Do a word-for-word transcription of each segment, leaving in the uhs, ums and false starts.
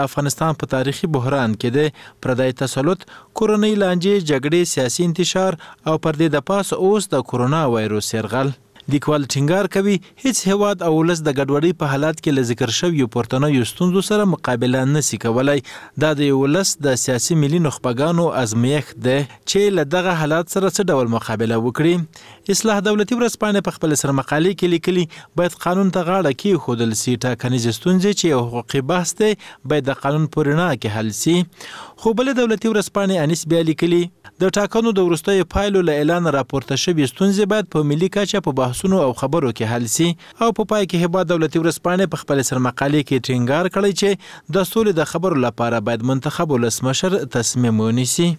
افغانستان په تاریخي بحران کې د پردی تسلط، کورنۍ لانجې، جګړې، سیاسي انتشار او پردې د پاس اوس د کورونا وایروس یرغل. لیکوال ټینګار کوي هیڅ هیواد او ولس د ګډوډۍ په حالات کې له ذکر شویو پورتنیو ستونزو سره مقابله نشي کولای. دا د یو ولس د سیاسي ملي نخبګانو ازمېښت دی چې له دغه حالات سره څه ډول مقابله وکړي. اصلاح دولتي ورځپاڼې په خپل سرمقالې کې لیکلي باید قانون ته غاړه کېښودل سي. ټاکنیزې ستونزې چې یو حقوقي بحث دی باید د قانون په رڼا کې حل سي. خو بلې دولتي ورځپاڼې انیس بیا لیکلي د ټاکنو د وروستیو پایلو له اعلان راپورته شوي ستونزې باید په ملي کچه په بحثونو او خبرو کې حل سي. او په پای کې هیواد دولتي ورځپاڼې په خپل سرمقالې کې ټینګار کړی چې د سولې د خبرو لپاره باید منتخب ولسمشر تصمیم ونیسي.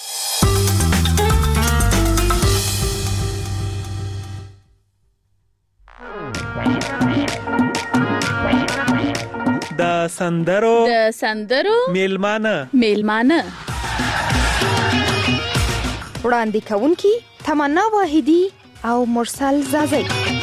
د سندرو د سندرو میلمانه میلمانه وړاندې کوونکي تمنا واحدی او مرسل زازی.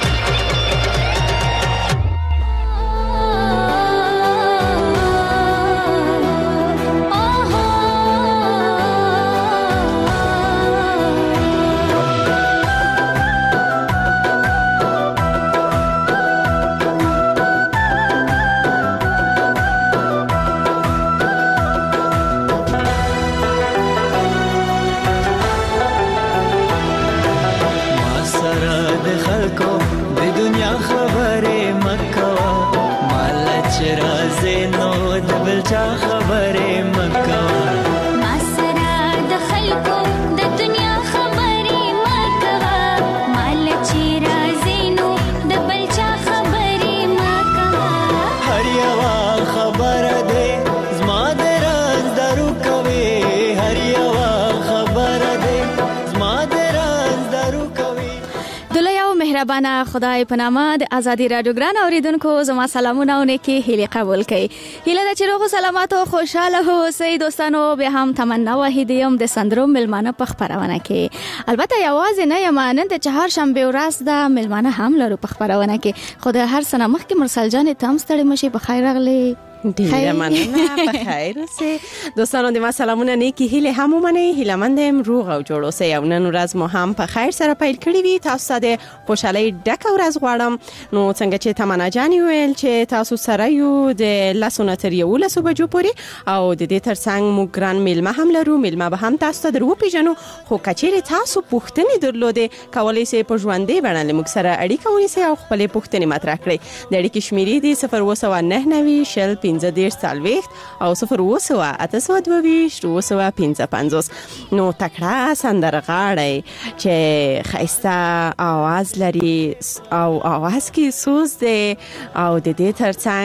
مهربانه خدای په نامه د ازادي رادیو ګران اوریدونکو زما سلامونه او نیکی هیله قبول کړئ. هیله ده چې روغ سلامات او خوشاله اوسئ دوستانو. به هم تمنا واحدی هم د سندرو میلمانه په خبرونه کې. البته یوازې نه یم، نن د چهارشنبه ورځ د میلمانه هم لرو په خبرونه کې. خو د هر سنه مخکې مرسل جان ته هم ستړي مشي. په خیر راغلی. ډیره مننه. په خیر اوسئ دوستانو. د ما سلامونه نیکی هیله هم ومنئ. هیله مند یم روغ او جوړ اوسئ. او نن ورځ مو هم په خیر سره پیل کړی وي. تاسو ته د خوشحالۍ ډکه ورځ غواړم. نو څنګه چې تمنا جان ویل چې تاسو سره یو د لسو نه تر یولسو بجو پورې او د دې ترڅنګ موږ ګران میلمه هم لرو. میلمه به هم تاسو ته در وپیژنو. خو کچېرې تاسو پوښتنې درلودې کولی سئ په ژوندۍ بڼه له موږ سره اړیکه ونیسئ او خپلې پوښتنې مطرح کړئ. د اړیکې شمیرې دي صفر اوه سوه نهه نوي شل پنځه دېرش څلوېښت او صفر اوه سوه اته سوه دوه ویشت اوه سوه پنځه پنځوس. نو تکړه سندرغاړی چې ښایسته آواز لري او آواز کې سوز دی او د دې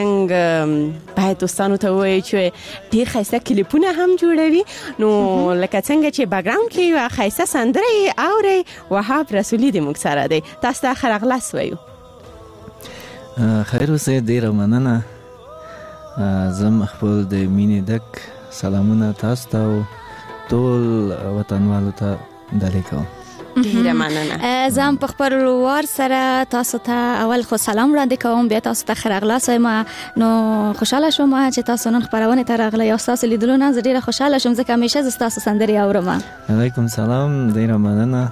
ترڅنګ باید دوستانو ته ووایي چې ډېر ښایسته کلیپونه هم جوړوي. نو لکه څنګه چې بیکګراوند کې یوه ښایسته سندره یې اورئ. وهاب رسولي د موږ سره دی. تاسو ته ښه راغلاست وایو. خیر اوسئ. ډېره مننه. زم خپل د مینې ډک سلامونه تاسو ته او ټول وطنوالو ته ډالۍ کوم. ډیره مننه. زم په خپل وروار سره تاسو ته اول خو سلام وړاندې کوم، بیا تاسو ته ښه راغلاست وایم. نو خوشاله شوم چې تاسو نن خبرونه ته راغلی او تاسو لیدلو نه زه ډیره خوشاله شوم ځکه همیشه زه تاسو سندرې اورم. علیکم سلام. ډیره مننه.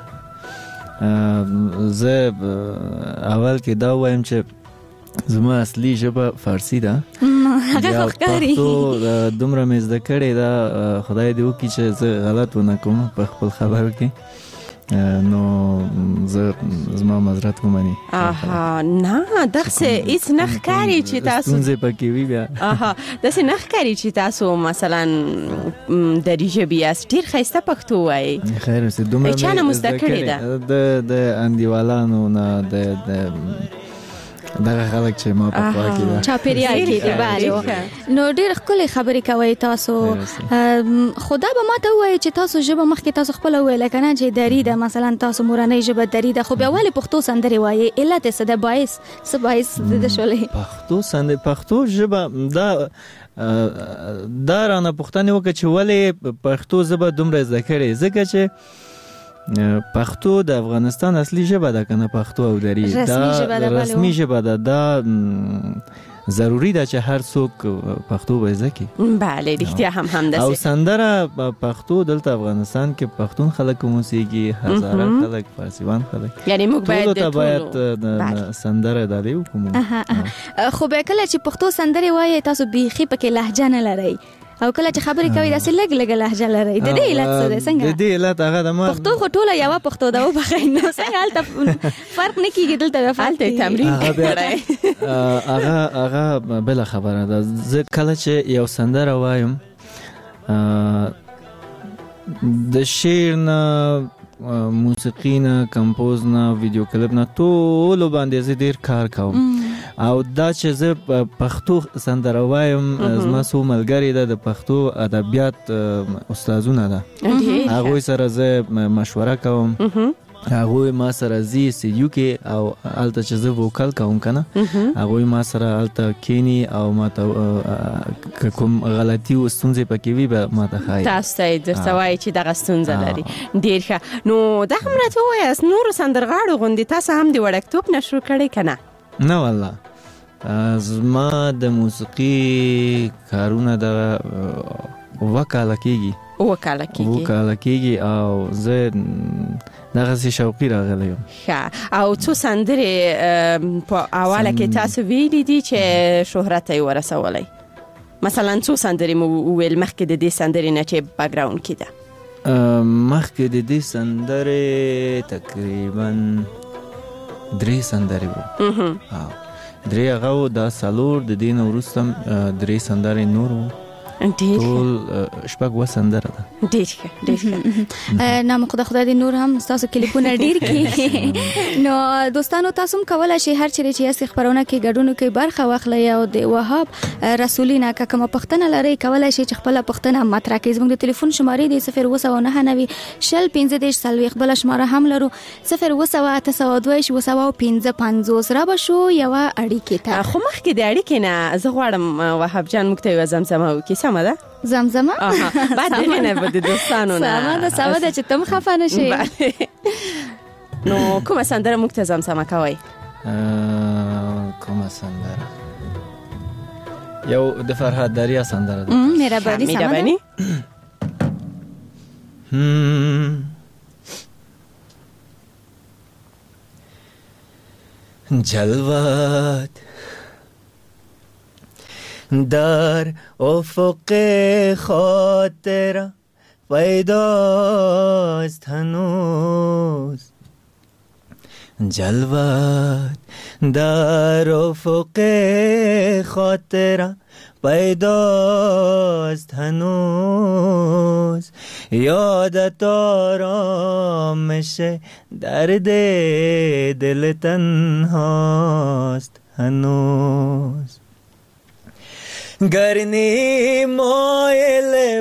زه اول کې دا وایم چې زما اصلي ژبه فارسی ده. هغه ښکاري. پښتو دومره مې زده کړې ده. خدای دې وکړي چې زه غلط ونه کوم په خپل خبرو کې. نو زه زما معذرت ومني. آها نه دغسې هیڅ نه ښکاري چې تاسو ستونزې پکې وي بیا. آها داسې نه ښکاري چې تاسو مثلا دري ژبې یاست. ډېر ښایسته پښتو وایي. خیر اوسئ. دومره چا نه مو زده کړې ده؟ د انډیوالانو نه د دغه خلک چې ما په خوا کې ده چاپېریال کې دي. بله نو ډېر ښکلې خبرې کوئ تاسو. خو دا به ما ته ووایي چې تاسو ژبه مخکې تاسو خپله وویله که نه چې دري ده، مثلا تاسو مورنۍ ژبه دري ده، خو بیا ولې پښتو سندرې وایي؟ علت یې څه ده؟ باعث څه باعث د شولې پښتو سندرې؟ پښتو ژبه دا دا رانه پوښتنې وکړه چې ولې پښتو ژبه دومره زده کړې؟ ځکه چې پښتو د افغانستان اصلي ژبه ده کنه. پښتو او دري دا رسمي ژبه ده. دا ضروری ده چې هر څوک پښتو به زده کړي. بله رښتیا هم همداسې. او سندره پښتو دلته افغانستان کې پښتون خلک موسیقي، هزاره خلک، فارسیوان خلک، یعنی موږ باید ټول ته باید سندره دالې وکړو. خو به کله چې پښتو سندره وایي تاسو بیخي پکې لهجه نه لرئ او کله چې خبرې کوي داسې لګ لګ لهجه لري. د دې علت څه دی؟ څنګه د دې علت هغه د ما پښتو خو ټوله یوه پښتو ده وبخښئ نو څنګه هلته فرق نه کیږي؟ دلته فرق هلته تمرین کړی. هغه هغه بله خبره ده. زه کله چې یو سندره وایم د شعر نه، موسیقي نه، کمپوز نه، ویډیو کلیپ نه، ټولو باندې زه ډېر کار کوم. او دا چې زه پښتو سندره وایم زما څو ملګري ده د پښتو ادبیات استادونه ده، هغوی سره زه مشوره کوم. هغوی ما سره زی استودیو کې او هلته چې زه ووکل کوم که نه، هغوی ما سره هلته کینی او ما ته که کوم غلطي و ستونزې پکې وي به ما ته ښایي. تاسو ته یې درته وایي چې دغه ستونزه لري. ډېر ښه. نو دا هم راته ووایاست نورو سندرغاړو غوندې تاسو هم د وړکتوب نه شروع کړی که نه؟ نه والله، زما د موسیقي کارونه د اوه کاله کېږي. اوه کاله کېږي. اوه کاله کېږي او زه دغسې شوقي راغلی یم. ښه. او څو سندرې په اوله کې تاسو ویلي دي چې شهرت یې ورسولی؟ مثلا څو سندرې مو وویل مخکې د دې سندرې نه چې بکګراوند کې ده؟ مخکې د دې سندرې تقریبا درې سندرې وو. درې هغه وو، دا څلور، د دې نه وروسته درې سندرې نور وو. ټول شپږ اووه سندره ده. ډېر ښه، ډېر ښه. نام خدا خدای دې نور هم ستاسو کلیپونه ډېر کړي. نو دوستانو تاسو هم کولی شئ هر چیرې چې یاست خپرونه کې ګډون کې برخه واخلئ او د وهاب رسولي نه که کومه پوښتنه لرئ کولی شئ چې خپله پوښتنه مطرح کړئ. زموږ د تلیفون شمارې دی صفر اووه سوه نهه نوي شل پنځه دېرش څلوېښت. بله شماره هم لرو صفر اووه سوه اته سوه دوه ویشت اووه سوه پنځه پنځوس. را به شو یوه اړیکې ته. خو مخکې د اړیکې نه زه غواړم وهاب جان موږ ته یوه زمزمه وکړي. سمه ده؟ زمزمه؟ بعد دغه نه به د دوستانو نه. سمه ده، سمه ده چې تم خفه نشئ. نو کومه سندره موږ ته زمزمه کوئ؟ کومه سندره؟ یو د فرهاد دریا سندره ده. مهرباني. مهرباني. جلوات در افق خاطر پیداست هنوز، جلوات در افق خاطر پیداست هنوز، یادت آرامش درد دل تنهاست هنوز، گرنی مایل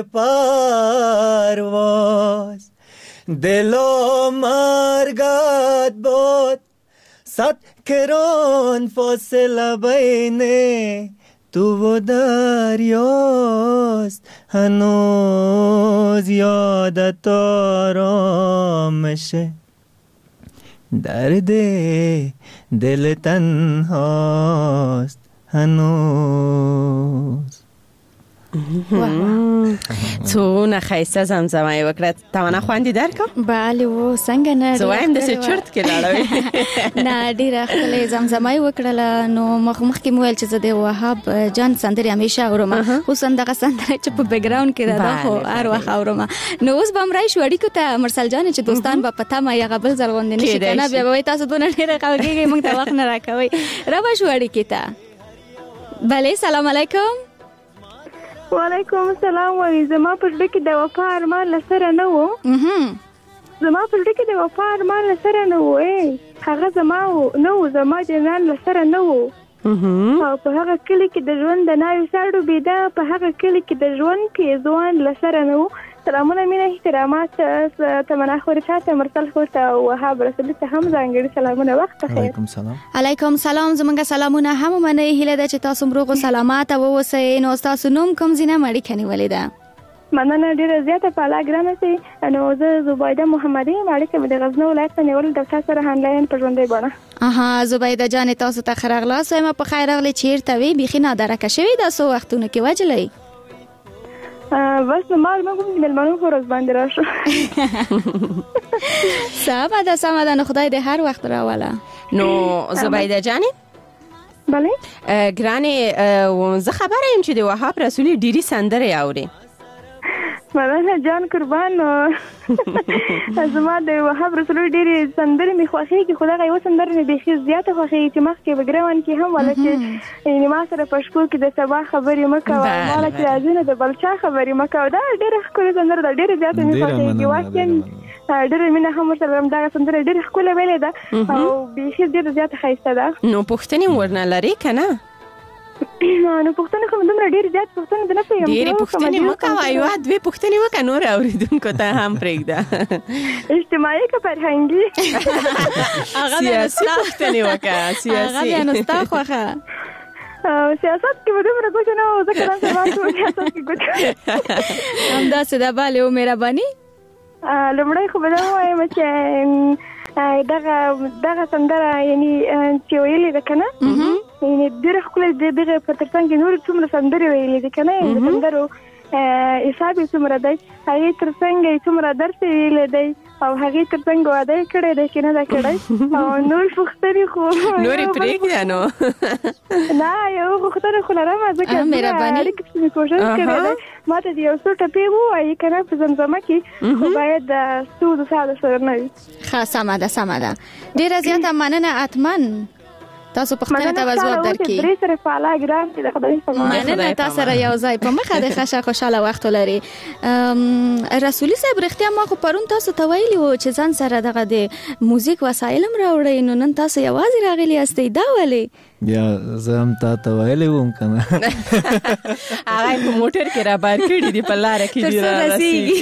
پرواز دل و مرگت بود، صد کران فاصله بین تو و دریاست هنوز، یادت آرامش درد دل تنهاست هنوز. څونه ښایسته زمزمه یې وکړه. تمنا خوندې درکړم؟ بله و څنګه نه، زه وایم داسې چرت کې لاړوي. نه ډېره ښکلې زمزمه یې وکړله. نو مخکې مو ویل چې زه د وهاب جان سندرې همیشه اورم، خصوصا دغه سندره چې په بیکګراوند کې ده دا خو هر وخت اورم. نو اوس به هم راشو اړیکو ته مرسل جانې چې دوستان به په تمه یغه بل ځل غوندې نه شي که نه بیا به وایي تاسو دونه ډېره غږېږئ موږ ته وخت نه راکوئ. را به شو اړیکې ته. بله سلام علیکم. وعلیکم السلام. وایي زما په زړه کې د وفا ارمان له سره نه و. زما په زړه کې د وفا ارمان له سره نه و. هغه زما نه و، زما جنان له سره نه و. او په هغه کلي کې د ژوند د ناوې سر ډوبېده، په هغه کلي کې د ژوند پېزوان له سره نه و. سلامونه، مینه، احترامات تمنا خوري ته، مرسل خور ته، وهاب رسولي ته هم ځانګړي سلامونه. وخت بخیر. علیکم سلام. علیکم سلام. زمونږ سلامونه هم منئ. هیله ده چې تاسو روغ او سلامات اوسئ. نو تاسو نوم کوم ځای نه اړیکه نیولې ده؟ مننه ډیره زیاته په الله ګرانه سي. نو زه زبیده محمدي مالک مې د غزنی ولایت نه نیول د تاسو سره آنلاین په ژوندۍ بڼه. اها زبیده جان تاسو ته خیر اغلاس وایم په خیر اغلی چیرته وی بيخي نادرکه شوی د سو وختونه کې وجلې بس مال مګم د ملمنو فورز باندې راشه. سمه ده سمه ده خدای دې هر وخت راواله. نو زبیده جان بله ګرانه زه خبره يم چې د وهاب رسولي ډيري سندره اوري. مننه جان قربان. زما د وهاب رسولي ډيري سندره می خوښيږي خدای غي وسندره می بيخي زیاته خوښيږي چې مخ کې بګراون کې هم ولکه یعنی ما سره پښکو کې د سبا خبرې مکه مالا چې ازنه د بلچا خبرې مکه دا ډېر ښکلي سندره ده ډېر زیاته می خوښيږي واکن ډېر مینه هم سره دا سندره ډېر ښکلي ویلې ده او بيخي ډېر زیاته ښایسته ده. نو پښتني ورنه لري کنه نو پښتنه کوم دومره ډېر زیات پښتنه د نه پیږم ډېر پښتني مکه وایو دوی پښتني وکړه نور اوریدونکو ته هم پرېږده اجتماعي که فرهنګي سیاسي پښتني وکړه سیاسي هغه نو ستا خوښه سیاست کې به دومره ګوته نه وه ځکه نن سبا ټول سیاست کې ګوته همداسې ده بله او مهرباني لومړی خو به دا ووایم چې دغه دغه سندره یعنی چې ویلې ده که نه یعنی ډېره ښکلې د دغه په تر څنګ کې نورې څومره سندرې ویلې دي که نه د سندرو حساب یې څومره دی هغې تر څنګ یې څومره درس یې ویلی دی او هغې تر څنګ واده یې کړی دی که نه ده کړی او نور پوښتنې خو نورې پرېږده نو نه یو پوښتنه خو لرمه ځکه اړیکې پسې مې کوشش کړی دی ما ته د یو څو ټپې ووایي که نه په زمزمه کې خو باید د ستونزو ساده سره نه وي. ښه سمه ده سمه ده ډېره زیاته مننه اتمن تاسو پښتنه ته ځواب درکړي. درې سره فعاله ګرام چې د خدای په امان مننه تاسو سره یو ځای په مخه د ښه خوشاله وخت لري. رسولي صاحب رښتیا ما خو پرون تاسو ته ویلي وو چې ځان سره دغه د موزیک وسایل هم راوړئ نو نن تاسو یوازې راغلي یاستئ دا ولې بیا زه هم تا ته ویلی وم که نه هغه په موټر کې را بار کړي دي په لاره کې دي را رسېږي.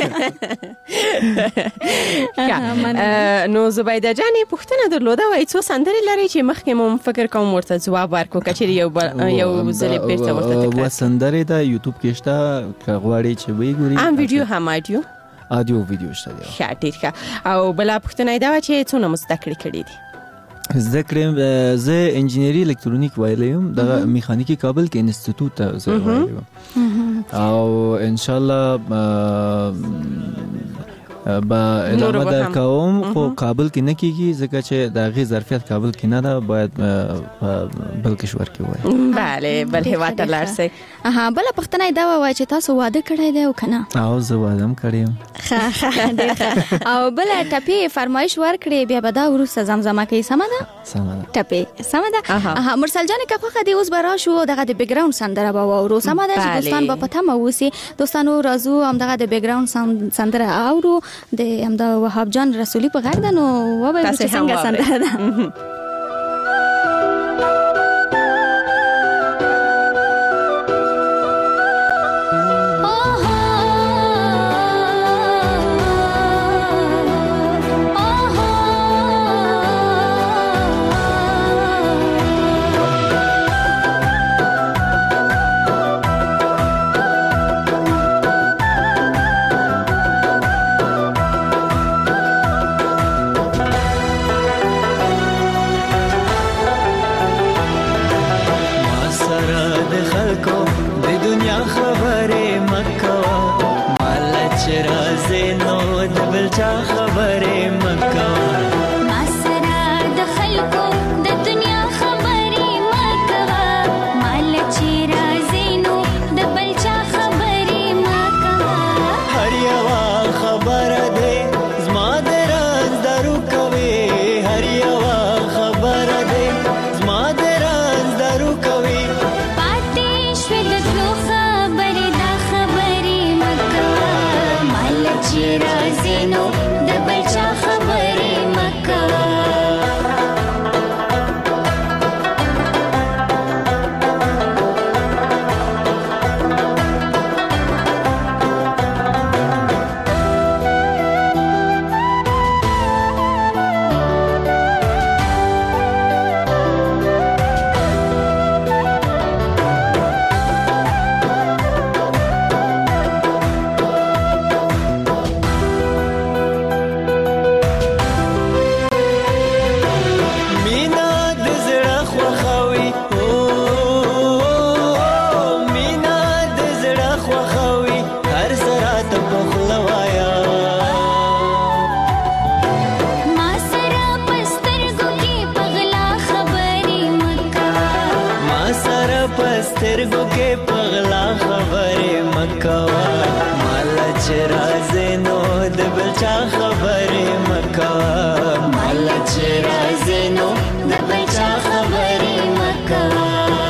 نو زبیده جانې پوښتنه درلوده وایي څو سندرې لرئ چې مخکې مو فکر کوم ورته ځواب ورکړو که چېرې یو یو ځلې بېرته ورته تکرار سندرې ده یوټیوب کې شته که غواړئ چې ویې ګورئ هم ویډیو هم آډیو آډیو ویډیو شته دی. ښه ډېر ښه او بله پوښتنه یې دا وه چې څونه مو زده کړې کړي دي؟ زده کړم زه انجینری الکترونیک ویلی یم دغه میخانیکي کابل کې انسټیټوټ ته زه ویلی یم او ان شاء الله با ادامه در کوم خو کابل کې نه کیږي ځکه چې د هغې ظرفیت کابل کې نه ده باید بل کشور کې وای. بله بل هېواد ته لاړ شئ. اها بله پوښتنه یې دا ووایه چې تاسو واده کړی دی او که نه؟ او زه واده هم کړی یم. ښه ښه ډېر ښه او بله ټپې فرمایش ورکړې بیا به دا وروسته زمزمه کوي سمه ده؟ سمه ده ټپې سمه ده. اها مرسل جانې که خوښه دې اوس به راشو دغه د بیکګراوند سندره به واورو سمه ده چې دوستان به په تمه اوسي. دوستانو راځو همدغه د بیکګراوند سندره اورو د همدا وهاب جان رسولي په غږ ده نو ووایو چې څنګه سندره ده. Razino سترګو کې پغلا خبرې مکوا مال چې راځي نو د بل چا خبرې مکوا مال چې راځي نو د بل چا خبرې مکوا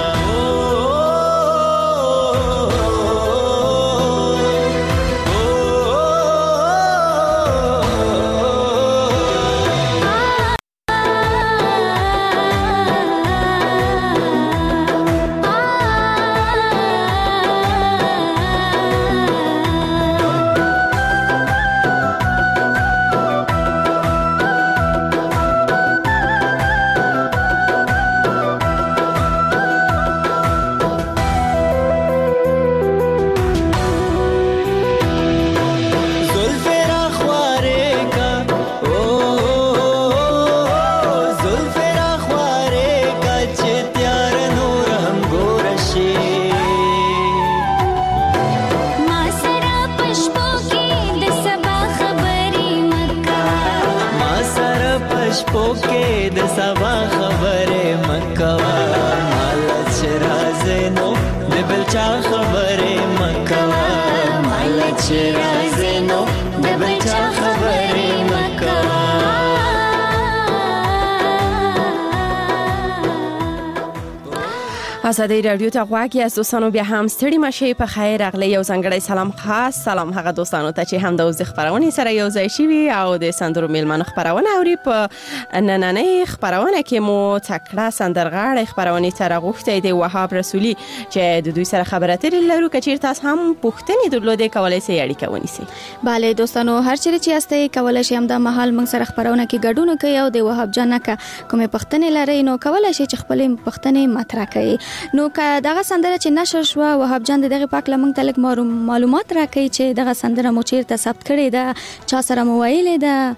آزادی رادیو ته غواړي از دوستانو بیا هم ستړي مشه په خیر اغلی یو ځانګړی سلام خاص سلام هغه دوستانو ته چې هم د وز خبرونه سره یو ځای شي او د سندرو میلمن خبرونه اوري په نننې خبرونه کې مو تکړه سندرغاړي خبرونه سره غوښتي دی وهاب رسولي چې د دوی سره خبرې ترې لرو کچیر تاسو هم پوښتنې درلودې کولای شئ اړیکه ونیسئ. bale دوستانو هر چیرې چې یاستئ کولای شئ هم د محل موږ سره خبرونه کې ګډون کوي او د وهاب جان کا کومه پوښتنې لري نو کولای شئ چې خپل پوښتنې مطرح کړئ. نو که دغه سندره چې نشر شو وهاب جان دغه پاک لمنګ تلک معلومات راکړي چې دغه سندره مو چیرته ثبت کړي ده چا سره مو ویلې ده؟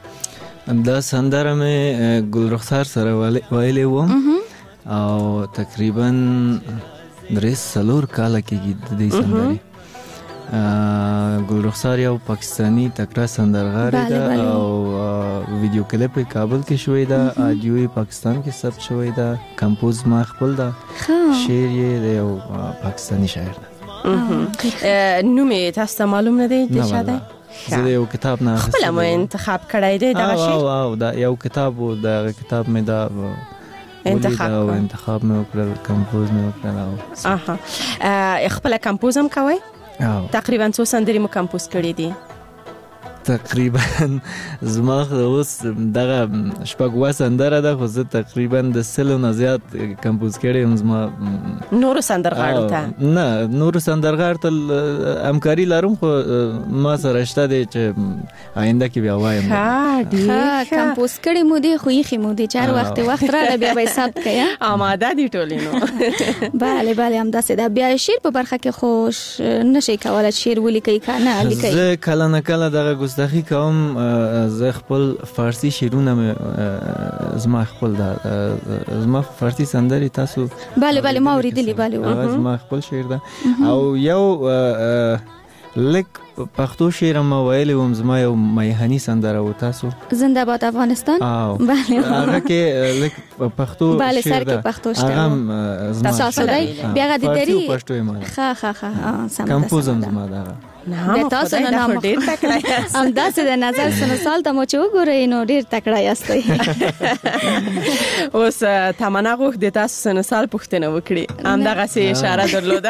دا سندره مې ګل رخسار سره ویلې وم او تقریبا درې څلور کاله کېږي د دې سندرې. ګل رخسار یو پاکستانی تکړه سندرغاړی ده او ویډیو کلیپ یې کابل کې شوی ده، آډیو یې پاکستان کې ثبت شوی ده، کمپوز ما خپل ده، شعر یې د یو پاکستانی شاعر ده. نوم یې تاسو ته معلوم نه دی د چا دی؟ زه د یو کتاب نه خپله مو انتخاب کړی دی دغه شعر؟ او دا یو کتاب و دغه کتاب مې دا انتخاب او انتخاب مې وکړل، کمپوز مې وکړل. اها خپله کمپوز هم کوئ؟ تقریبا څو سندرې مو کمپوز کړې دي؟ تقریبا زما اوس دغه شپږ اووه سندره ده خو زه تقریبا د سلو نه زیات کمپوز کړی یم. زما نورو سندرغاړو ته نه نورو سندرغاړو ته همکاري لرم خو ما سره شته دی چې آینده کې بیا وایم. ښه کمپوز کړی مو دی خو یې مو دی چار وخت وخت راغلی بیا به ثبت کړئ. آماده دي ټولې نو. bale bale همداسې ده. بیا شعر په برخه کې خوش نشئ کولی شعر ولیکئ که نه لیکئ؟ زه کله نه کله دغه گستاخی کوم. زه خپل فارسی شعرونه زما خپل ده، زما فارسی سندرې تاسو bale bale ما اوریدلې bale زما خپل شعر ده او یو لک پښتو شعر ما ویلې وم زما یو میهني سندره و تاسو زنده باد افغانستان. bale هغه کې لک پښتو bale سر کې پښتو شته هغه تاسو دی بیا غدي دري پښتو یې ما ښه ښه ښه سم کمپوزم زما ده. نه تاسو نه نام ډیر تکړه یاست. ام داسې د نظر سن سال ته مو چې وګورئ نو ډیر تکړه یاستئ. اوس تمنا غوښ د تاسو سن سال پوښتنه وکړي ام دغه سي اشاره درلوده.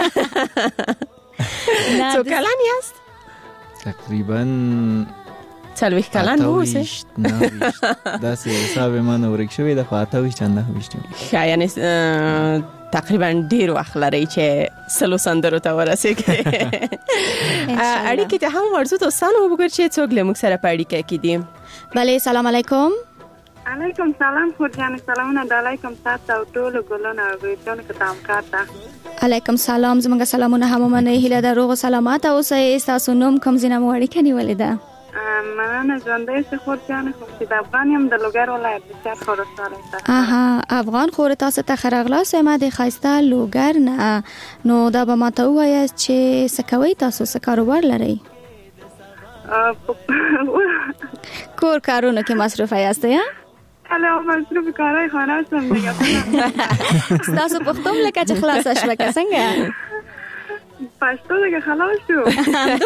څو کلن یاست؟ تقریبا څلوېښت کلن اوسئ؟ داسې حساب ما نه ورک شوی ده خو اته ویشت نه ویشت. ښه یعنې تقریبا ډیر وخت لري چې سلو سندرو ته ورسېږئ. اړیکې ته هم ورځو دوستانو وګورئ چې څوک له موږ سره په اړیکه کې دي. bale سلام علیکم. علیکم سلام خورجان سلامونه د علیکم تاسو او ټول ګلونه او ګیتونه که تام کارته. علیکم سلام زموږ سلامونه هم منئ. هیله ده روغ سلامات اوسئ. ستاسو نوم کوم ځای نه مو اړیکه نیولې ده؟ مننه ژوندۍ سه خورجان خو چې د افغان یم د لوګر ولایت د چار خورستانه. اها افغان خور تاسو ته خراغلاس ما د خایسته لوګر نه. نو دا به ماته وایاست چې څه کوئ تاسو، څه کاروبار لرئ؟ کور کارونو کې مصروفه یاستئ؟ ولی مصروف کارهای خانه هستم دیگه. ستاسو پختم لکه چه خلاصش بکه څنګه؟ پښتو دیگه خلاص شو.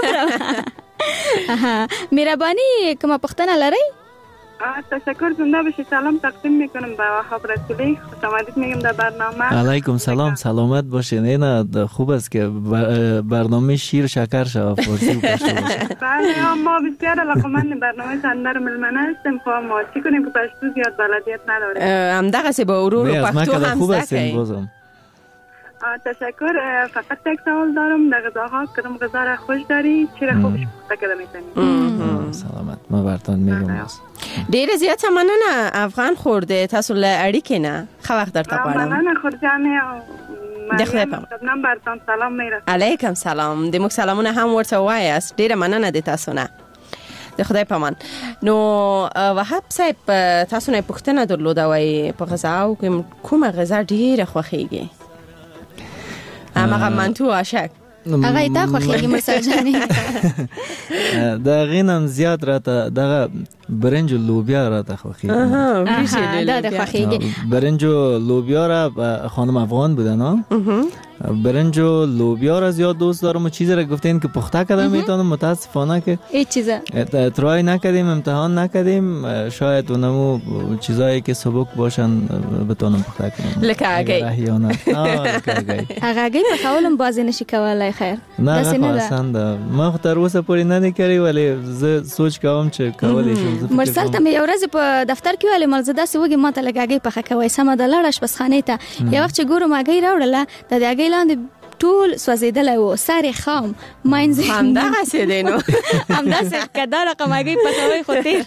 مهربانی کومه پښتنه لرئ؟ تشکر زنده باشی. سلام تقدیم میکنم به وهاب رسولی. خوش آمدید میگم در برنامه. علیکم سلام، سلامت باشین. نه خوب است که برنامه شیر شکر شود فارسی و پشتو باشه. بله ما بسیار علاقمند برنامه سندر ملمنه هستیم. خب ما چی کنیم که پشتو زیاد بلدیت نداره. هم دغه سی با ورور و پښتو هم خوب زده هستین بازم. تشکر. فقط یک سوال دارم. در غذاها کدام غذا را خوش داری؟ چی را خوبش پخته می‌کنی؟ سلامت. ما براتون میگم. ډیر زیات مننه. افغان خورده تاسو له اړیکې نه ښه وخت درته غواړم. مننه خورجانې او مریم نن برتون سلام میره. علیکم سلام. د موږ سلامونه هم ورته وایاست. ډیره مننه د تاسو نه. د خدای پامان. نو وهاب صاحب تاسو نه پوښتنه درلوده وای په غذا او کومه غذا ډیره خوښیږي؟ هغه منتو عاشق هغه تا خوښیږي مرسل جانې؟ دا غینم زیات راته دغه برنج و لوبیا راته خوښیږي. آها دا د خوښیږي. برنج و لوبیا را خانم افغان بودن ها. برنج و لوبیا را زیاد دوست دارم و چیزی را گفتین که پخته کردم میتونم. متاسفانه که هیچ چیزا ترای نکردیم، امتحان نکردیم. شاید اونمو چیزایی که سبک باشن بتونم پخته کنم. لکه اگی اگی پخولم بازی نشی کولای خیر. نه خواستند ما خو تر اوسه پوری نه کړی ولی زه سوچ کوم چې کولای شم. مرسل ته یو ورځ په دفتر کې ویل مل زده سوګي ماته لګاګي پخه کوي سم د لړش بس خانه ته یو وخت چې ګورم اگی راوړله د اگی لاندې ټول سوځیدل و سر خام ماینز هم دا غسیدینو هم دا څه کدا رقم اگی پخوي خو تیر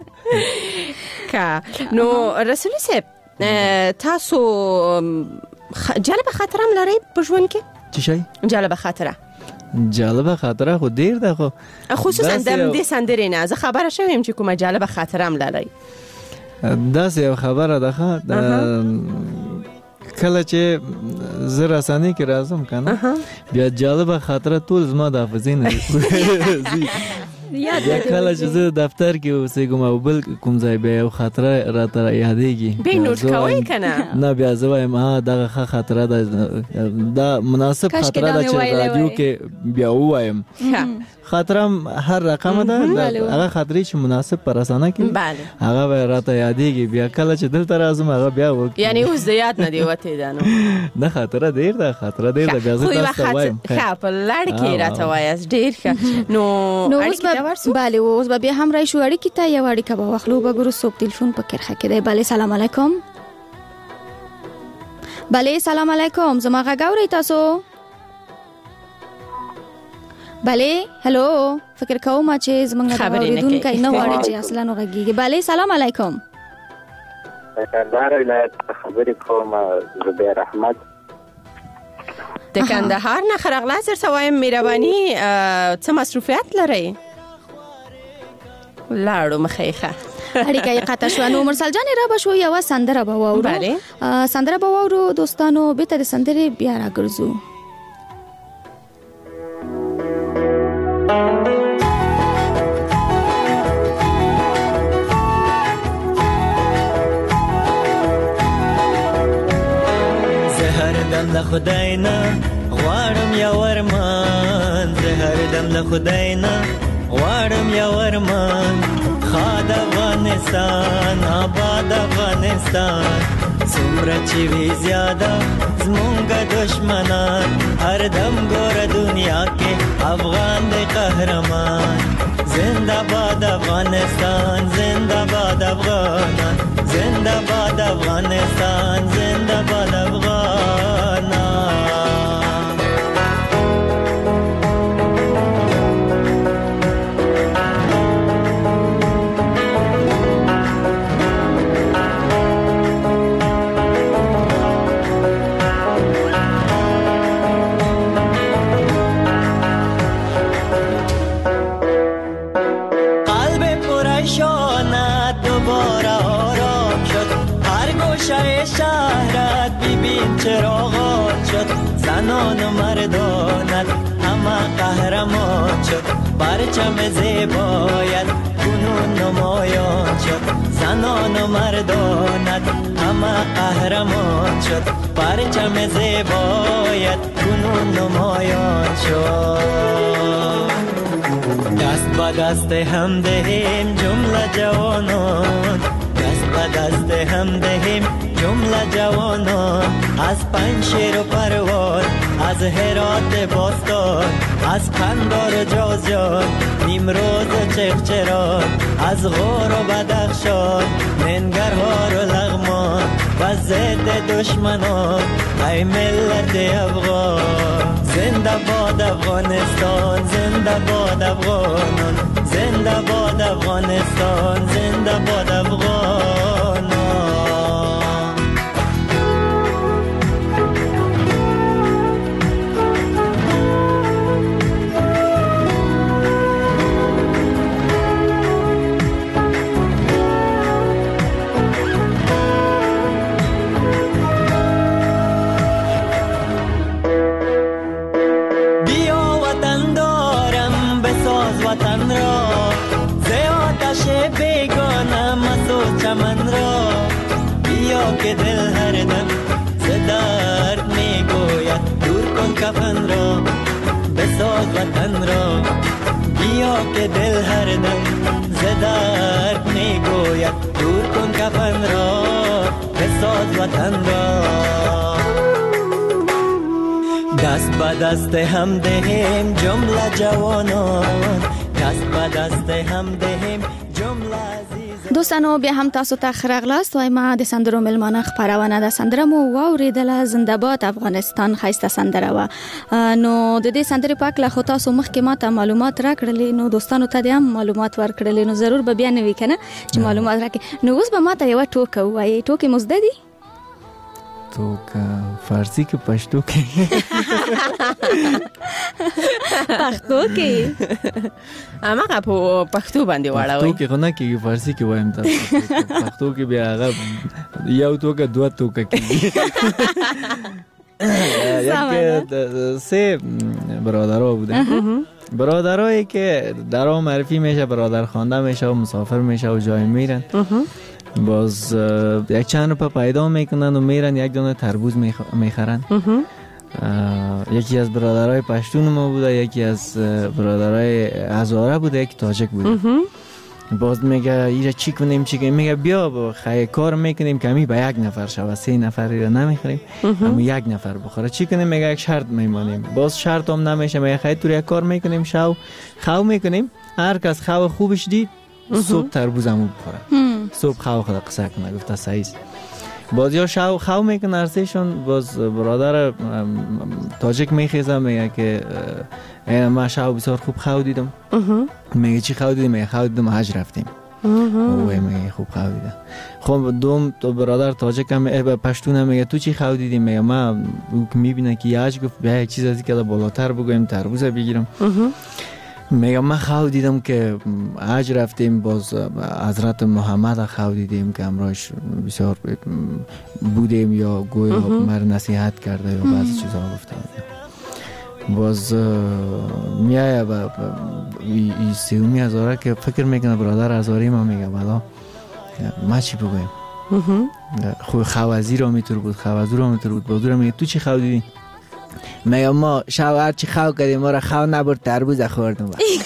کا نو رسول صاحب تاسو جالب خاطرم لري په ژوند کې؟ چی شي؟ جالب خاطره. جالب خاطره خو ډیر ده خو خصوصا د دې سندرې نه زه خبره شوم چې کومه جالب خاطرم لري. دا څه خبره ده کله چې زه رسانې کې راځم کنه بیا جالب خاطره ټول زما د حافظې نه یا کله چې زه دفتر کې اوسېږم او بل کوم ځای بیا یو خاطره راته یادېږي بیا نوټ کوئ کنه؟ نه بیا زه وایم ها دغه ښه خاطره ده دا مناسب خاطره ده چې رادیو کې بیا ووایم. خاطرم هر رقم ده هغه خاطرې چې مناسب پر رسانه کې هغه به راته یادېږي. بیا کله چې دلته راځم هغه بیا وکړم. یعنی اوس د یاد نه دی وتی ده. نو نه خاطره ډیر ده خاطره ډیر ده بیا زه تاسو ته وایم. ښه په لړ کې راته وایاست ډیر ښه. نو بله اوس به بیا هم رای شو اړیکې ته یو اړیکه به واخلو. به ګورو څوک تلیفون په کرخه کې دی. بله سلام علیکم. بله سلام علیکم. زما غږ اورئ تاسو؟ بله هلو فکر کوم چې زمونږ د اوریدونکي نه غواړي چې اصلا نو غږیږي. بله سلام علیکم. کندهار ولایت خبرې کوم زبیر احمد د کندهار نه خرغلا سر سوایم مهرباني څه مصروفیت لري؟ لاړو مخیخه اړیکه قطع شو. نو مرسل جان را بشو یو سندره به واورو. بله سندره به واورو دوستانو. به تر سندره بیا راګرځو. دم له خدای نه غواړم یا ورمان زه هر دم له خدای نه غواړم یا ورمان خاد افغانستان آباد افغانستان څومره چې وی زیاده زمونږ دشمنان هر دم ګوره دنیا کې افغان دی قهرمان زنده باد افغانستان زنده باد افغانان زنده باد افغانستان زنده باد افغانان. شهرت ببین چراغات شد زنان و مردانت همه قهرمان شد پرچم زیبایت کنون کنون نمایان شد، زنان و مردانت همه قهرمان شد، پرچم زیبایت کنون نمایان شد. دست به دست هم دهیم جمله جوانان، دست به دست هم دهیم جمله جوانان، از پنجشیر و پروان، از هرات باستان، از قندار و جوزجان، نیمروز و چغچران، از غور و بدخشان، منگرهار و لغمان، و ضد دشمنان ای ملت افغان. زنده باد افغانستان، زنده باد افغانان، زنده باد افغانستان، زنده باد افغانان. چمن را بیا که دل هر دم ز درد می گوید، دور کن کفن را بساز وطن را، بیا که دل هر دم ز درد می گوید، دور کن کفن را بساز وطن را. دست به دست هم دهیم جمله جوانان، دست به دست هم دهیم جمله عزیزان. دوستانو بیا هم تاسو ته خراغلاست وای ما د سندرو ملمانه خبرونه ده سندره مو واوریدله زنده باد افغانستان خایسته سندره و نو د دې سندرې په اړه خو تاسو مخکې ما ته معلومات راکړلې، نو دوستانو ته هم معلومات ورکړلې، نو ضرور به بیا نه وی کنه چې معلومات راکړي. نو اوس به ما ته یو ټوکه وایي، ټوکې مزده دي ټوکه فارسی کې پښتو کې پښتو کې اماغه په پښتو باندې واړوي، پښتو کې خو نه کېږي، فارسی کې وایم تاسو. پښتو کې بیا هغه یو ټوکه دوه ټوکه کېږي. یک سه برادرها بودن، برادرهایی که در آن معرفی میشه، برادر خوانده میشه و مسافر میشه و جای میرن، باز یک چند روپه پیدا میکنن و میرن یک دانه تربوز میخرن. یکی از برادرای پشتون ما بوده، یکی از برادرای هزاره بوده، یکی تاجک بوده. باز میگه ایره چی کنیم چی کنیم، میگه بیا با خیلی کار میکنیم کمی به یک نفر شود، سه نفر رو نمیخوریم اما یک نفر بخوره. چی کنیم؟ میگه یک شرط میمانیم. باز شرط هم نمیشه، میگه خیلی طور یک کار میکنیم، شو خو میکنیم، هر کس خو خوبش دید صبح تربوز همو بخوره، صبح خو خدا قصه کنه. گفته صحیح. باز یا شو خو میکنه ارسیشون. باز برادر تاجک میخیزه میگه که من شو بسیار خوب خو دیدم. میگه چی خو دیدم؟ میگه خو دیدم حج رفتیم. اوه میگه خوب خو دیدم. خب دوم تو برادر تاجک هم پشتون هم میگه تو چی خو دیدی؟ میگه من میبینه که حج گفت بیا یک چیز از که بالاتر بگویم تربوز بگیرم. میگه من خو دیدم که حج رفتیم، باز حضرت محمد خو دیدیم که امراش بسیار بودیم یا گویا مر نصیحت کرده یا بعضی چیزها گفته. باز میایه و این سیومی هزاره که فکر میکنه برادر هزاری ما میگه بلا ما چی بگویم؟ خوی خوازی را میتور بود، خوازی را میتور بود. بازو را میگه تو چی خو دیدی؟ میگه ما شو هرچی خو کردیم ما را خو نبرد تربوز خوردم.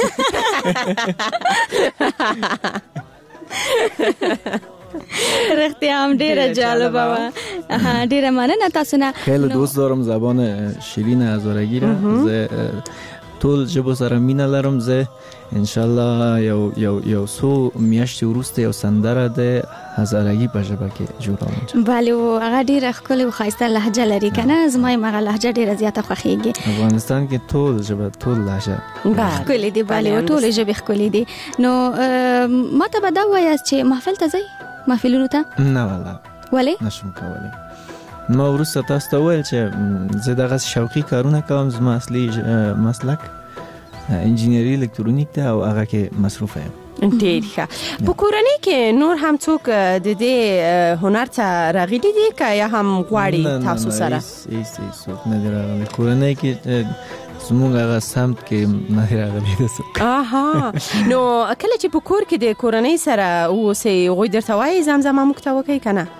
رختی هم ډیره جالبه و. ډیره مننه تاسو نه. خیلی دوست دارم زبان شیرین هزارگی را. زه ټول ژبو سره مینه لرم. زه انشالله یو یو یو سو میاشتې وروسته یو سندره د هزارگی په ژبه کې جوړوم. بله او هغه ډیره ښکلې او ښایسته لهجه لري کنه. زما یې هغه لهجه ډیره زیاته خوښیږي. افغانستان کې ټول ژبه ټول لهجه ښکلې دي. بله او ټول ژبې ښکلې دي. نو ما ته به دا وایاست چې محفل ته ځئ؟ محفلونو ته؟ نه والله. ولې؟ نشم کولی. ما وروسته تاسو ته وویل چې زه دغه شوقي کارونه کوم. زما اصلي مسلک انجینری الکترونیک ده او هغه کې مصروف یم. ډېر ښه. په کورنۍ کې نور هم څوک د دې هنر ته راغلي دي که یا هم غواړي تاسو سره؟ هیڅ هیڅ څوک نه دي راغلي. کورنۍ کې زموږ هغه سمت کې نه راغلی ده. آها نو کله چې په کور کې د کورنۍ سره اوسئ هغوی درته وایي زمزمه موږ ته وکړئ که نه؟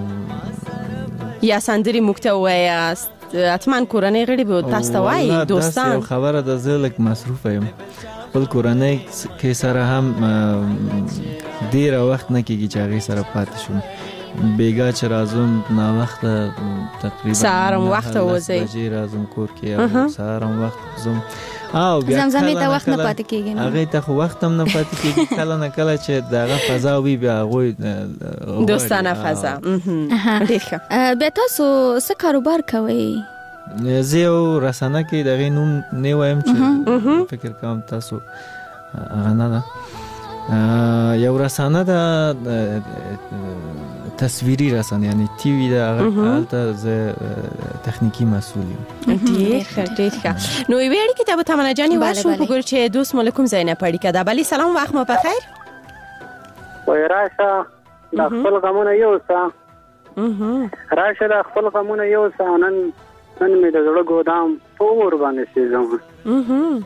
یا سندرې موږ ته ووایاست؟ حتما کورنۍ غړي به تاسو ته وایي دوستان؟ والله داسې یو خبره ده، زه لږ مصروفه یم. خپل کورنۍ کې سره هم ډېره وخت نه کېږي چې هغې سره پاتې شم. بیګا چې راځم ناوخته تقریبا سهار هم وخته وځئ؟ لس بجې راځم کور کې او سهار هم وخت ځم او بیا زمزمې ته وخت نه پاتې کېږي نه؟ هغې ته خو وخت هم نه پاتې کېږي. کله نه کله چې د هغه فضا وي بیا هغوی دوستانه فضا. ډېر ښه. بیا تاسو څه کاروبار کوئ؟ زه یو رسنه کې د هغې نوم نه وایم چې فکر کوم تاسو هغه نه ده. یو رسانه ده تصویری رسانه، یعنی تی وی ده، هلته زه تخنیکی مسئول یم. ډېر ښه ډېر ښه. نو یوې اړیکې ته به تمنا جانې ورشو په ګور چې دوست مو له کوم ځای نه په اړیکه ده. بلې سلام، وخت مو په خیر. وایي راشه د خپل غمونه یوسه، راشه د خپل غمونه یوسه، نن نن مې د زړه ګودام په اور باندې سېځم.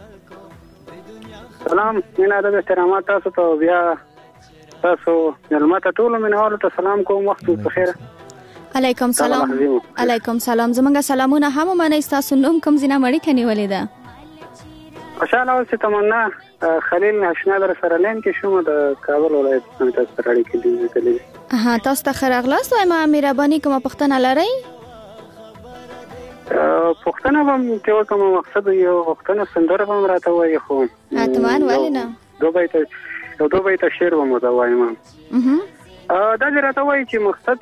سلام مینا د احترامات تاسو ته، بیا تاسو مېلمه ته ټولو مینوالو ته سلام کوم. وخت مو بخیر. علیکم سلام. علیکم سلام. زمونږ سلامونه هم ومنئ. ستاسو نوم کوم ځای نه مو اړیکه نیولې ده؟ خوشحاله اوسئ. تمنا خلیل اشنا در سره لین کې شوم، د کابل ولایت څخه تاسو سره اړیکې نیولې. ها تاسو ته ښه راغلاست. وایم مهرباني کومه پوښتنه لرئ؟ پوښتنه به م چې وکړم، مقصد یو پوښتنه سندره به م راته وایي. خو حتما ولې نه، دو بیته یو دو بیته شعر به م ورته وایم. دا دې راته وایي چې مقصد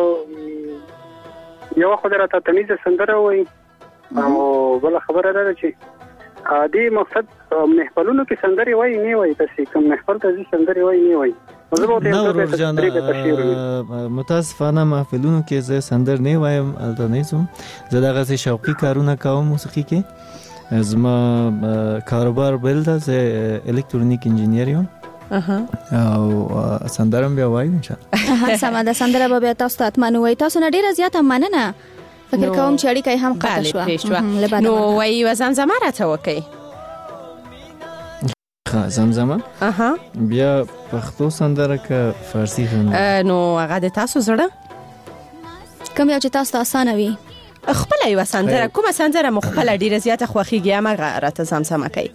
یوه خو دې راته تمیزه سندره وایي، او بله خبره دا ده چې دې مقصد محفلونو کې سندرې وایي نه وایي، داسې کوم محفل ته ځي سندرې وایي نه وایي. نه ورورجانه، متاسفانه محفلونو کې زه سندر نه وایم، هلته نه ځم. زه دغسې شوقي کارونه کوم موسیقي کې. زما کاروبار بل ده، زه الکترونیک انجینیر یم او سندره هم بیا وایم انشاءالله. سمه ده، سندره به بیا تاسو ته حتما ووایي. تاسو نه ډېره زیاته مننه. فکر کوم چې اړیکه هم قطع شوه. نو وایي یوه زمزمه راته وکړئ. زمزمه بیا پښتو سندره که فارسی سندره؟ نو هغه د تاسو زړه کوم یو چې تاسو ته اسانه وي؟ خپله یوه سندره، کومه سندره مو خپله ډېره زیاته خوښېږي، همغه راته زمزمه کوي.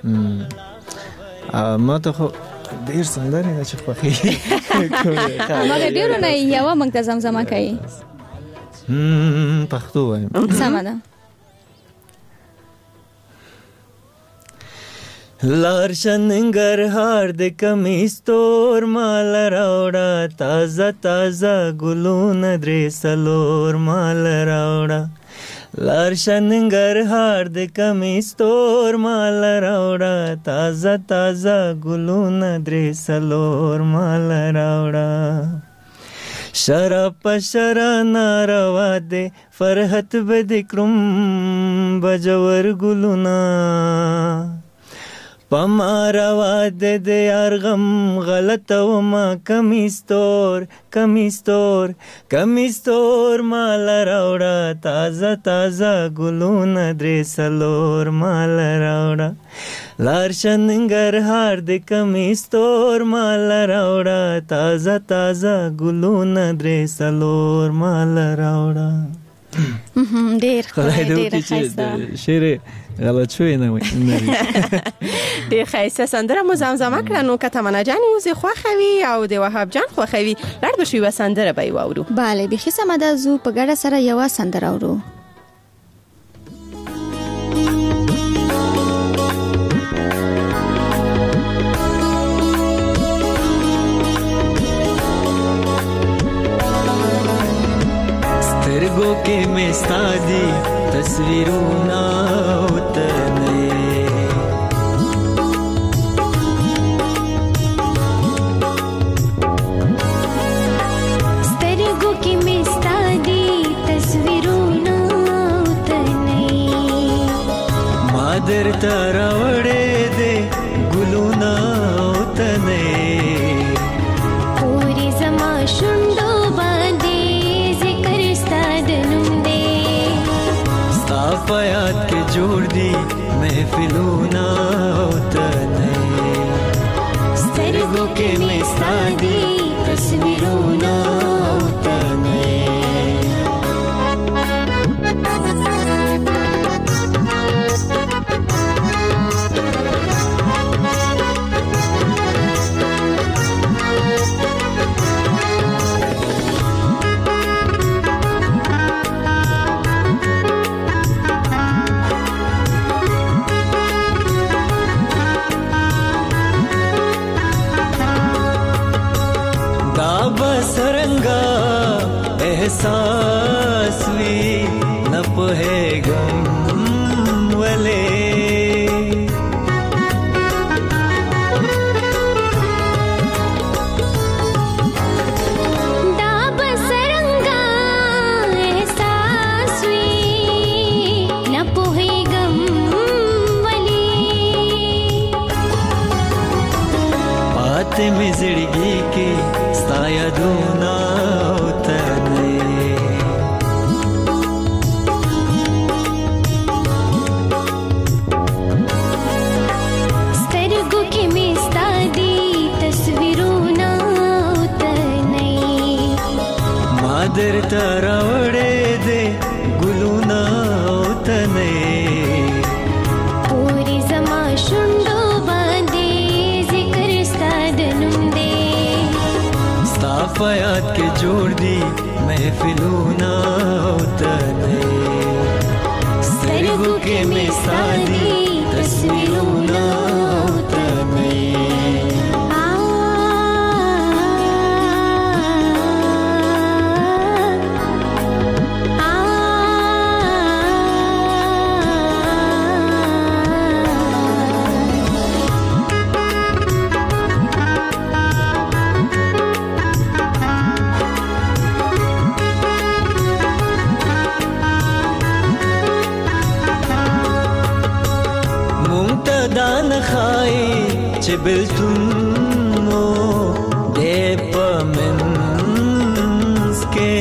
ما ته خو ډېر سندرې ده چې خوښېږي. همغه ډېرو نه یوه موږ ته زمزمه کوي. پښتو وایم. سمه ده. لارشه ننګرهار د کمیس تور مال راوړه، تازه تازه ګلونه درې څلور مال راوړه. لارشه ننګرهار د کمیس تور مال راوړه، تازه تازه ګلونه درې څلور مال راوړه. شراب په شرا ناروا دی، فرحت به دې کړم بجور ګلونه. پماروا د د یار غم غلط و ما کمیستور کمیستور کمیستور مال راوړه، تازه تازه ګلونه درې څلور مال راوړه. لارشه ننګرهار د کمیستور مال راوړه، تازه تازه ګلونه درې څلور مال راوړه. ډېر ډېر ښایسته شعر غلط شوی نه وي. ډېر ښایسته سندره مو زمزمه کړه. نو که تمنا جانې اوس یې خوښوي او د وهاب جان خوښوي، لاړ به شو یوه سندره به یې واورو. بله بیخي سمه ده، زو په ګډه سره یوه سندره اورو. سترګو کې مې ستا دي تصویرونه وترنې، سترګو کې مې ستا دي تصویرونه وترنې، ما درته راوړې دي ګلونه وترنې، پورې زما شونډو باندې ذکر ستا د نوم دی، ستا په یاد کې کې مې ستا دي تصویرونه او ته نه बसरंगा एहसास भी न पहेगम वले दा बसरंगा एहसास भी न पहेगम वले बात में जिंदगी के यादूना उतने स्तरगु के में स्ता दी तस्वीरूना उतने मादर तरावड़े दे गुलूना उतने पूरी जमा शुंडो बांधे जिक्र स्ता दनुंदे फयाद के जोड़ दी महफिलूना उतने सरगु के में सादी तस्वीरूना उतने دان خای چې بلتونو دې پمنس کې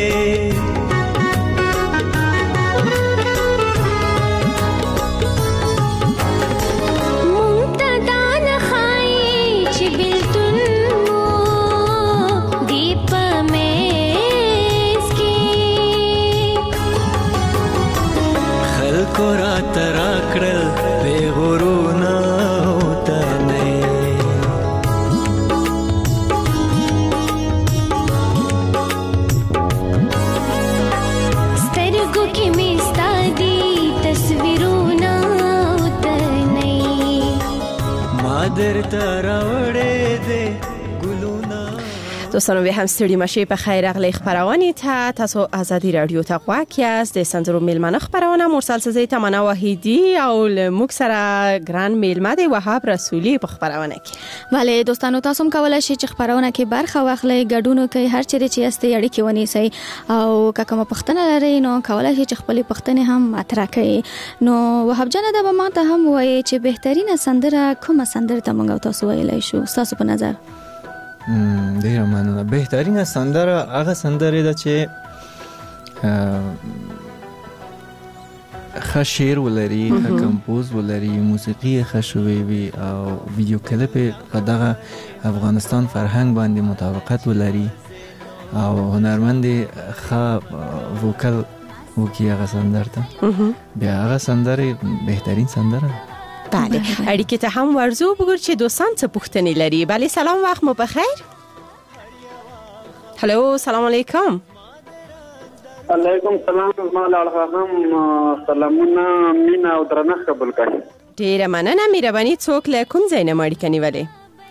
مونږ ته دان خای چې بلتونو دې پمنس کې خلکو را ترا کړل بے غرونا ہوتنے سترگو کی میں ستا دی تصویرونا ہوتنے مادر تراوڑے دے گلونا. دوستانو به هم ستړي مشه په خیر اغلی خبرونه ته تاسو ازادي رادیو ته غواړئ از د سندرو میلمنه خبرونه مرسل سزي تمنا وحیدی او موږ سره ګران میلمه دی وهاب رسولی په خبرونه کې. bale دوستانو تاسو هم کولای شئ چې خبرونه کې برخه واخلئ ګډونو کې هر چیرې چې استي اړیکې ونیسئ او که کومه پښتنه لرئ نو کولای شئ چې خپل پښتنه هم مطرح کړئ. نو وهاب جان دا به ماته هم وایي چې بهترینه سندره کومه سندره ته موږ تاسو ویلای شو تاسو په نظر؟ ډیره مننه. بهترینه سندره هغه سندره ده چې ښه شعر ولري، ښه کمپوز ولري، موسیقي ښه شوې وي او ویډیو کلیپ په دغه افغانستان فرهنګ باندې مطابقت ولري او هنرمند ښه وکل وکي هغه سندره ته بیا هغه سندره بهترین سندره. بله اړیکې ته هم ورزو بګور چې دوستان څه پوښتنې لري. بله سلام وخت مو بخیر. هلو سلام علیکم. علیکم سلام. مال هم سلامونه مینا او درنښت قبول کړئ. ډیره مننه. مهرباني څوک له کوم ځای نه مړ کني ولې؟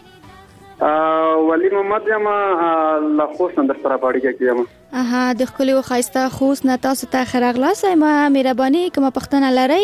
ولی محمد یم له خوست نه در سره باړیږي کیم. اها د خپل او خاصه خوست نه تاسو ته خراغلاسه ما مهرباني کومه پښتنه لرئ؟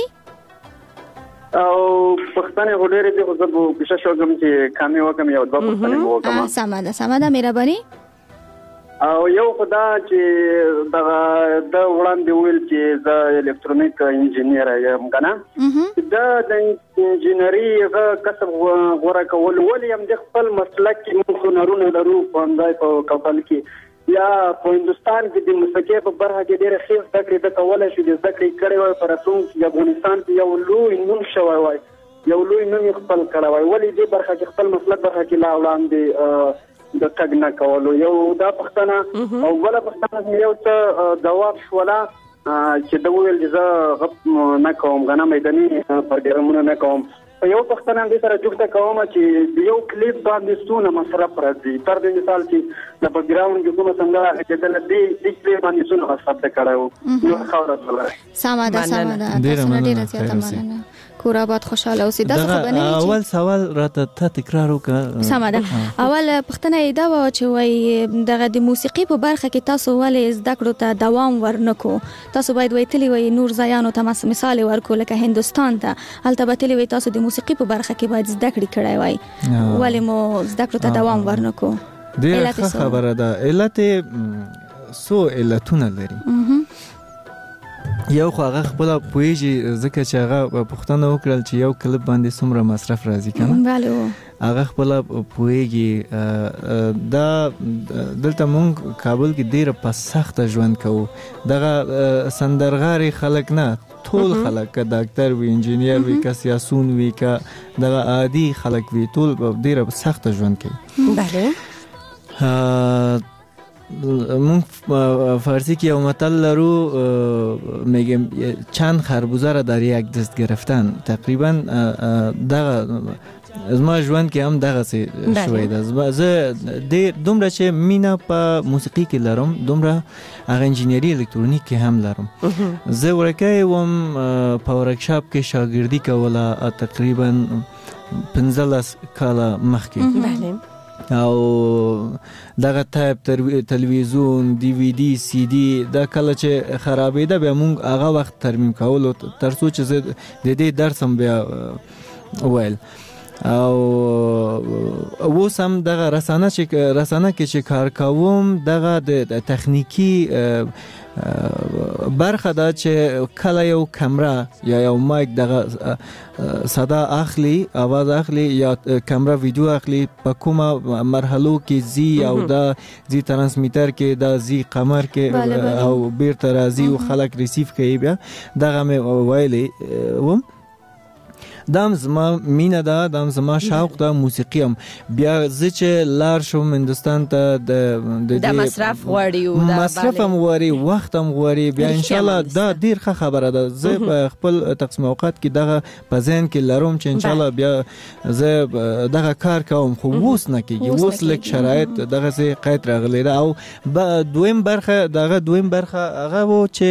او پښتنه غوډېره دي خو زه به کوشش وکم چې کامې وکم یو دوه پښتنه وکم. سمه ده سمه ده مهرباني. او یو خدا چې دا د وړاندې ویل چې زه الکترونیک انجینیر یم کنه دا د انجینری کسب غوړه کول ولې هم د خپل مسلک کې موږ هنرونه لرو په اندای په کابل کې یا په هندستان کې د موسیقي په برخه کې ډېر ښه زده کړې د کولای شي د زده کړې کړې وای پر راتلونکي افغانستان کې یو لوی نوم شوی وای یو لوی نوم خپل کړی وای. ولې دې برخه کې خپل مسلک برخه کې لا وړاندې د تګ نه کولو؟ یو دا پښتنه او بله پښتنه یو څه ځواب شوله چې د وویل چې زه غپ نه کوم غنه میداني پروګرامونه نه کوم. په یو پښتنه دې سره جوړه کوم چې د یو کلیپ باندې څونه مصرف راځي. پر دې مثال چې د بیکګراوند کې کومه څنګه چې د دې د کلیپ باندې څونه مصرف کړو نو خبره ده. سمه ده سمه ده. تاسو نه ډیره زیاته مننه. کور آباد خوشاله اوسئ. دا خو به نه اول سوال راته ته تکرار وکړه. سمه ده. اول پښتنه دا و چې وای دغه د موسیقي په برخه کې تاسو ولې زده کړو ته دوام ورنکو؟ تاسو باید وایتلی وای نور ځایانو ته مثال ورکو لکه هندستان ته هلته به تلی وای تاسو د موسیقي په برخه کې باید زده کړې کړای وای ولې مو زده کړو ته دوام ورنکو؟ ډیره خبره ده. علت سو علتونه لري. یو خو هغه خپل پویږي ځکه چې هغه پښتنه وکړل چې یو کلیپ باندې څومره مصرف راځي کنه. بله هغه خپل پویږي. دا دلته مونږ کابل کې ډیر په سخت ژوند کوو. دغه سندرغاري خلک نه ټول خلک که ډاکټر وي انجینیر وي که سیاسون وي که دغه عادي خلک وي ټول ډیر په سخت ژوند کوي. بله مونږ فارسی که یو متل لرو میگیم چند خربوزه را در یک دست گرفتن. تقریبا دغه زما ژوند کې هم دغه څه شوی ده. زه ډېر دومره چې مینه په موسیقي کې لرم دومره هغه انجینري الکترونیک کې هم لرم. زه ورکی وم په ورکشاپ کې شاګردي کوله تقریبا پنځلس کاله مخکې. او دغه تایپ تلویزیون دی وی دی سی دی دا کله چې خرابېده بیا مونږ هغه وخت ترمیم کولو تر څو چې زه د دې درس هم بیا ویل. او اوس هم دغه رسانه چې رسانه کې چې کار کوم دغه د تخنیکی برخه دا چې کله یو کمره یا یو مایک دغه صدا اخلي आवाज اخلي یا کمره ویډیو اخلي په کومه مرحلو کې زی او دا زی ترانسمیټر کې دا زی قمر کې او بیرته راځي او خلک ریسیو کوي. بیا دغه مې ویلي وم دام زما مینه ده دام زما شوق ده موسیقي هم. بیا زه چې لار شوم هندستان ته د د مصرف غواړي او د مصرف هم غواړي وخت هم غواړي. بیا ان شاء الله دا ډیر ښه خبره ده. زه په خپل تقسیم اوقات کې دغه په ذهن کې لرم چې ان شاء الله بیا زه دغه کار کوم خو اوس نه کېږي. اوس لږ شرایط دغه څه قید راغلی ده. او دویم برخه دغه دویم برخه هغه و چې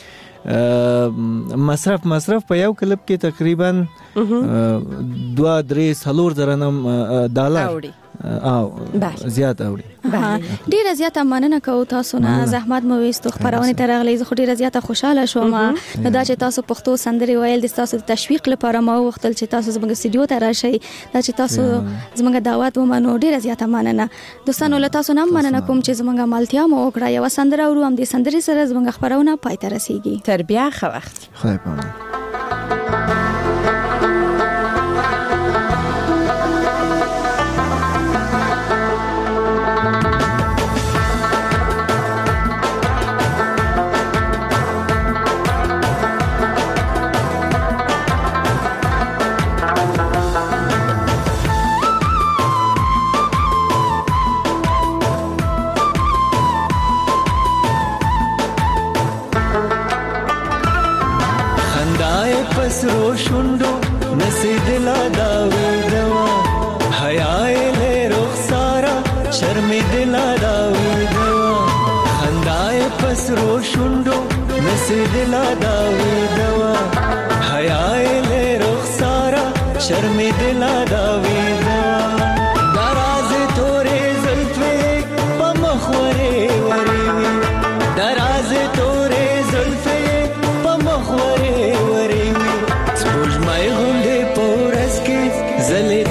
مصرف مصرف په یو کلیپ کې تقریبا دوه درې څلور زره ډالر او زیات اوړي. ډیره زیاته مننه کوم تاسو نه زحمت مو وستو خبرونه تر غلې زه ډیره زیاته خوشاله شوم نو دا چې تاسو پښتو سندري ویل د تاسو تشویق لپاره ما وختل چې تاسو زموږ استودیو ته راشئ دا چې تاسو زموږ دعوت ومنو ډیره زیاته مننه. دوستانو له تاسو نه مننه کوم چې زموږ مالتیا مو وکړه. یو سندره ورو هم د سندري سره زموږ خبرونه پای ته رسیږي. تر بیا ښه وخت. خدای پامان. پسرو شوندو نسید لا داوی دوا حیاء لے رخسارا شرم دلا داوی دوا خندائے پسرو شوندو نسید لا داوی دوا حیاء لے رخسارا شرم دلا داوی دوا دراز تورے زلفے پمخورے وری دراز تورے زلفے پمخورے وری زلی